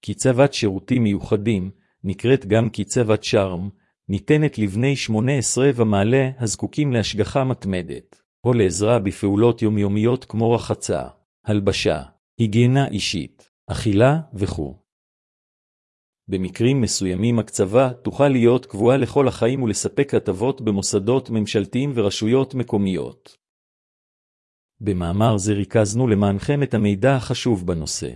קצבת שירותים מיוחדים, נקראת גם קצבת שרם, ניתנת לבני 18 ומעלה הזקוקים להשגחה מתמדת, או לעזרה בפעולות יומיומיות כמו רחצה, הלבשה, היגיינה אישית, אכילה וכו'. במקרים מסוימים הקצבה תוכל להיות קבועה לכל החיים ולספק הטבות במוסדות ממשלתיים ורשויות מקומיות. במאמר זה ריכזנו למענכם את המידע החשוב בנושא.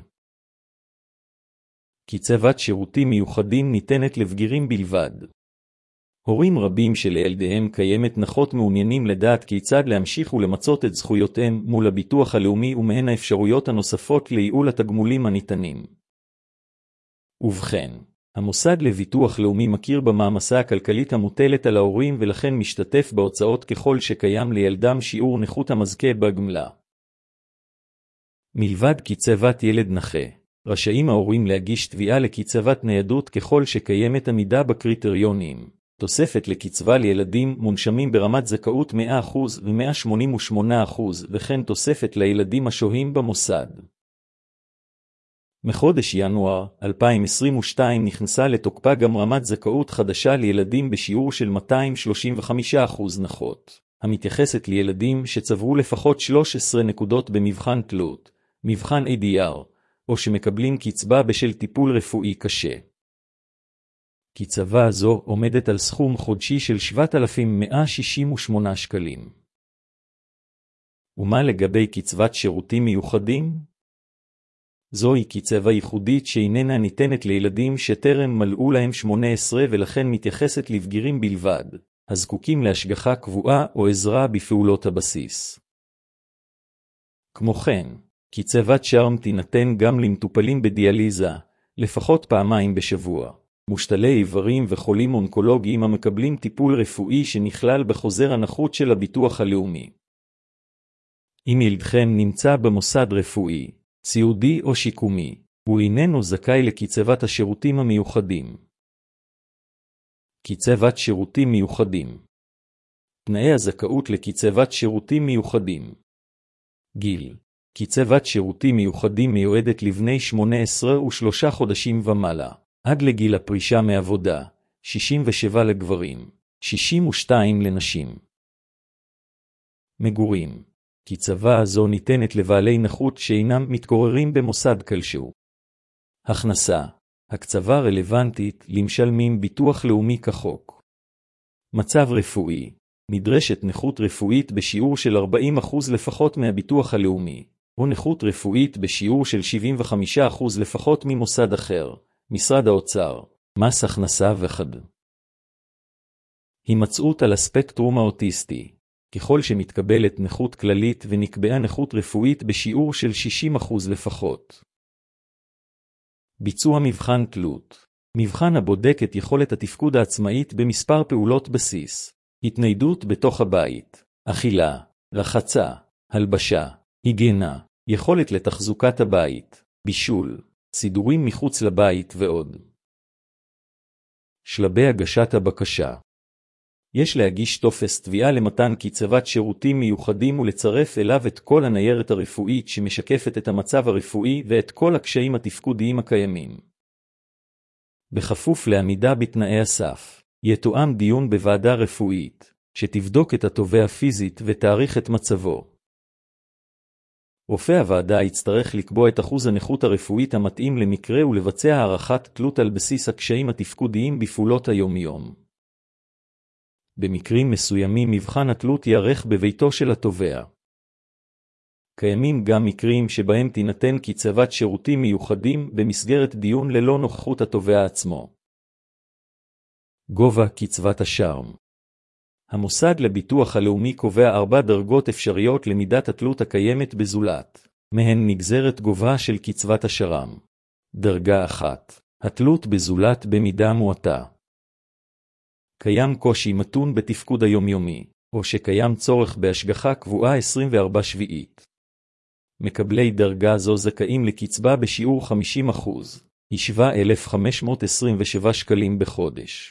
קצבת שירותים מיוחדים ניתנת לבגירים בלבד. הורים רבים שלילדיהם קיימת נכות מעוניינים לדעת כיצד להמשיך ולמצות את זכויותיהם מול הביטוח הלאומי ומהן האפשרויות הנוספות לייעול התגמולים הניתנים. ובכן, המוסד לביטוח לאומי מכיר במעמסה הכלכלית המוטלת על ההורים ולכן משתתף בהוצאות ככל שקיים לילדם שיעור נכות המזכה בגמלה. מלבד קצבת ילד נכה, רשאים ההורים להגיש תביעה לקצבת ניידות ככל שקיימת עמידה בקריטריונים. תוספת לקצבה לילדים מונשמים ברמת זכאות 100% ו-188% וכן תוספת לילדים השוהים במוסד. מחודש ינואר 2022 נכנסה לתוקפה גם רמת זכאות חדשה לילדים בשיעור של 235% נכות, המתייחסת לילדים שצברו לפחות 13 נקודות במבחן תלות, מבחן ADR, או שמקבלים קצבה בשל טיפול רפואי קשה. קצבה זו עומדת על סכום חודשי של 7,168 שקלים. ומה לגבי קצבת שירותים מיוחדים? זוהי קצבה ייחודית שאיננה ניתנת לילדים שטרם מלאו להם 18 ולכן מתייחסת לבגירים בלבד, הזקוקים להשגחה קבועה או עזרה בפעולות הבסיס. כמו כן, קצבת שרם תינתן גם למטופלים בדיאליזה, לפחות פעמיים בשבוע. מושתלי איברים וחולים אונקולוגיים המקבלים טיפול רפואי שנכלל בחוזר הנכות של הביטוח הלאומי. אם ילדכם נמצא במוסד רפואי, סיעודי או שיקומי, הוא איננו זכאי לקצבת השירותים המיוחדים. קצבת שירותים מיוחדים. תנאי הזכאות לקצבת שירותים מיוחדים. גיל. קצבת שירותים מיוחדים מיועדת לבני 18 ו3 חודשים ומעלה. עד לגיל הפרישה מעבודה, 67 לגברים, 62 לנשים. מגורים. קצבה זו ניתנת לבעלי נכות שאינם מתגוררים במוסד כלשהו. הכנסה. הקצבה רלוונטית למשלמים ביטוח לאומי כחוק. מצב רפואי. נדרשת נכות רפואית בשיעור של 40% לפחות מהביטוח הלאומי, או נכות רפואית בשיעור של 75% לפחות ממוסד אחר. משרד האוצר, מס הכנסה וכד. הימצאות על הספקטרום האוטיסטי. ככל שמתקבלת נכות כללית ונקבעה נכות רפואית בשיעור של 60% לפחות. ביצוע מבחן תלות. מבחן הבודק את יכולת התפקוד העצמאית במספר פעולות בסיס. התניידות בתוך הבית, אכילה, רחצה, הלבשה, היגיינה, יכולת לתחזוקת הבית, בישול, סידורים מחוץ לבית ועוד. שלבי הגשת הבקשה. יש להגיש טופס תביעה למתן קצבת שירותים מיוחדים ולצרף אליו את כל הניירת הרפואית שמשקפת את המצב הרפואי ואת כל הקשיים התפקודיים הקיימים. בכפוף לעמידה בתנאי הסף, יתואם דיון בוועדה רפואית, שתבדוק את התובע פיזית ותאריך את מצבו. רופא הוועדה יצטרך לקבוע את אחוז הנכות הרפואית המתאים למקרה ולבצע הערכת תלות על בסיס הקשיים התפקודיים בפעולות היום-יום. במקרים מסוימים מבחן התלות ייערך בביתו של התובע. קיימים גם מקרים שבהם תינתן קצבת שירותים מיוחדים במסגרת דיון ללא נוכחות התובע עצמו. גובה קצבת השרם. המוסד לביטוח הלאומי קובע 4 דרגות אפשריות למידת התלות הקיימת בזולת, מהן נגזרת גובה של קצבת השרם. דרגה 1. התלות בזולת במידה מועטה. קיים קושי מתון בתפקוד היומיומי, או שקיים צורך בהשגחה קבועה 24/7. מקבלי דרגה זו זכאים לקצבה בשיעור 50%, היא 7,527 שקלים בחודש.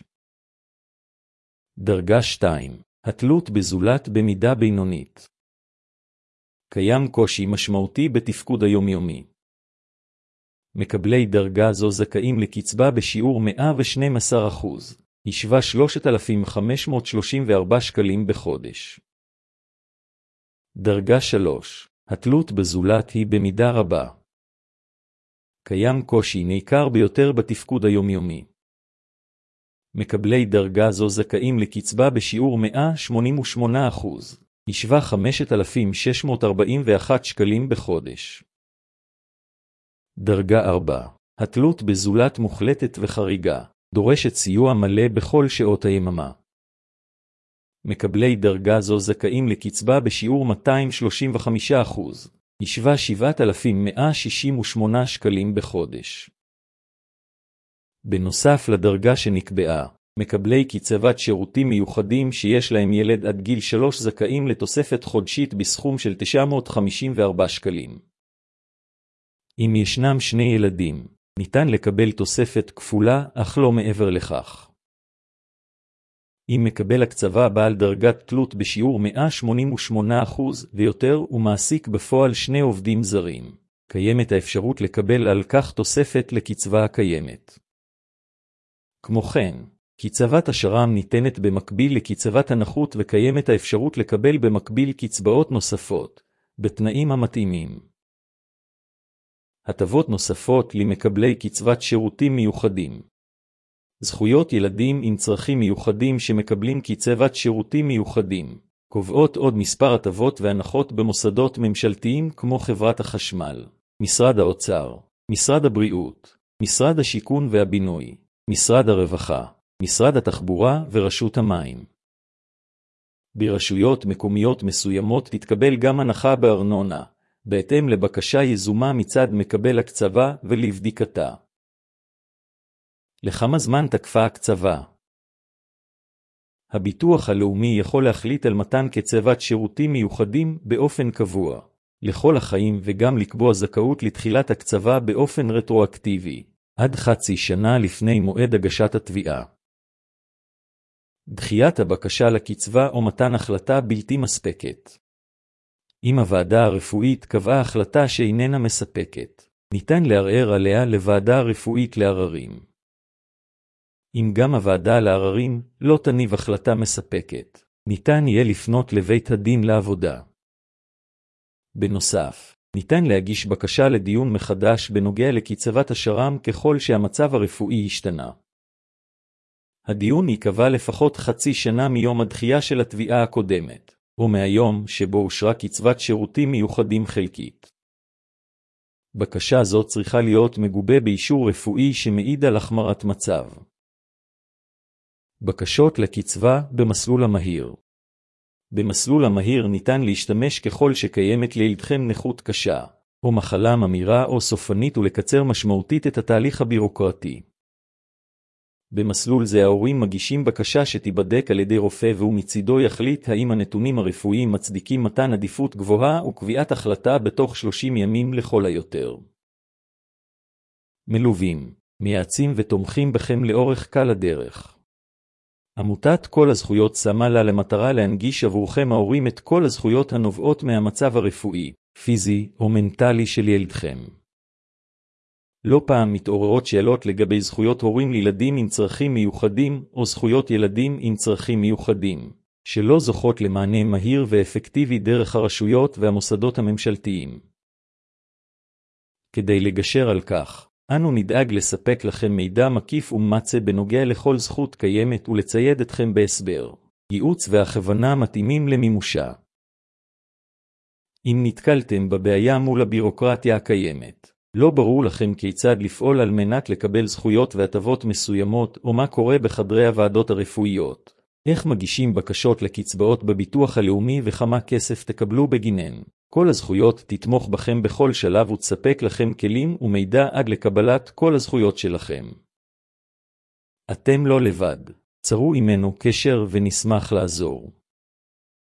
דרגה 2. התלות בזולת במידה בינונית. קיים קושי משמעותי בתפקוד היומיומי. מקבלי דרגה זו זכאים לקצבה בשיעור 112%, היא שווה 3,534 שקלים בחודש. דרגה 3. התלות בזולת היא במידה רבה. קיים קושי ניכר ביותר בתפקוד היומיומי. מקבלי דרגה זו זכאים לקצבה בשיעור 188%, היא שווה 5,641 שקלים בחודש. דרגה 4. התלות בזולת מוחלטת וחריגה, דורשת סיוע מלא בכל שעות היממה. מקבלי דרגה זו זכאים לקצבה בשיעור 235%, היא שווה 7,168 שקלים בחודש. בנוסף לדרגה שנקבעה, מקבלי קצבת שירותים מיוחדים שיש להם ילד עד גיל 3 זכאים לתוספת חודשית בסכום של 954 שקלים. אם ישנם 2 ילדים, ניתן לקבל תוספת כפולה, אך לא מעבר לכך. אם מקבל הקצבה בעל דרגת תלות בשיעור 188% ויותר ומעסיק בפועל 2 עובדים זרים, קיימת האפשרות לקבל על כך תוספת לקצבה הקיימת. כמו כן, קצבת השר"מ ניתנת במקביל לקצבת הנכות וקיימת האפשרות לקבל במקביל קצבאות נוספות, בתנאים המתאימים. הטבות נוספות למקבלי קצבת שירותים מיוחדים. זכויות ילדים עם צרכים מיוחדים שמקבלים קצבת שירותים מיוחדים, קובעות עוד מספר הטבות והנחות במוסדות ממשלתיים כמו חברת החשמל, משרד האוצר, משרד הבריאות, משרד השיכון והבינוי, משרד הרווחה, משרד התחבורה ורשות המים. ברשויות מקומיות מסוימות תתקבל גם הנחה בארנונה, בהתאם לבקשה יזומה מצד מקבל הקצבה ולבדיקתה. לכמה זמן תקפה הקצבה? הביטוח הלאומי יכול להחליט על מתן קצבת שירותים מיוחדים באופן קבוע, לכל החיים וגם לקבוע זכאות לתחילת הקצבה באופן רטרואקטיבי, עד חצי שנה לפני מועד הגשת התביעה. דחיית הבקשה לקצבה או מתן החלטה בלתי מספקת. אם הוועדה הרפואית קבעה החלטה שאיננה מספקת, ניתן לערער עליה לוועדה הרפואית לערערים. אם גם הוועדה לערערים לא תניב החלטה מספקת, ניתן יהיה לפנות לבית הדין לעבודה. בנוסף, ניתן להגיש בקשה לדיון מחדש בנוגע לקצבת השר"מ ככל שהמצב הרפואי השתנה. הדיון ייקבע לפחות חצי שנה מיום הדחייה של התביעה הקודמת, או מהיום שבו אושרה קצבת שירותים מיוחדים חלקית. בקשה זו צריכה להיות מגובה באישור רפואי שמעיד על החמרת מצב. בקשות לקצבה במסלול המהיר. במסלול המהיר ניתן להשתמש ככל שקיימת לילדכם נכות קשה, או מחלה ממאירה או סופנית ולקצר משמעותית את התהליך הבירוקרטי. במסלול זה ההורים מגישים בקשה שתיבדק על ידי רופא והוא מצידו יחליט האם הנתונים הרפואיים מצדיקים מתן עדיפות גבוהה וקביעת החלטה בתוך 30 ימים לכל היותר. מלווים, מייעצים ותומכים בכם לאורך כל הדרך. עמותת כל הזכויות שמה לה למטרה להנגיש עבורכם ההורים את כל הזכויות הנובעות מהמצב הרפואי, פיזי או מנטלי של ילדכם. לא פעם מתעוררות שאלות לגבי זכויות הורים לילדים עם צרכים מיוחדים או זכויות ילדים עם צרכים מיוחדים, שלא זוכות למענה מהיר ואפקטיבי דרך הרשויות והמוסדות הממשלתיים. כדי לגשר על כך, אנו נדאג לספק לכם מידע מקיף וממצה בנוגע לכל זכות קיימת ולצייד אתכם בהסבר, ייעוץ והכוונה מתאימים למימושה. אם נתקלתם בבעיה מול הבירוקרטיה הקיימת, לא ברור לכם כיצד לפעול על מנת לקבל זכויות והטבות מסוימות או מה קורה בחדרי הוועדות הרפואיות, איך מגישים בקשות לקצבאות בביטוח הלאומי וכמה כסף תקבלו בגינן. כל הזכויות תתמוך בכם בכל שלב ותספק לכם כלים ומידע עד לקבלת כל הזכויות שלכם. אתם לא לבד, צרו עמנו קשר ונשמח לעזור.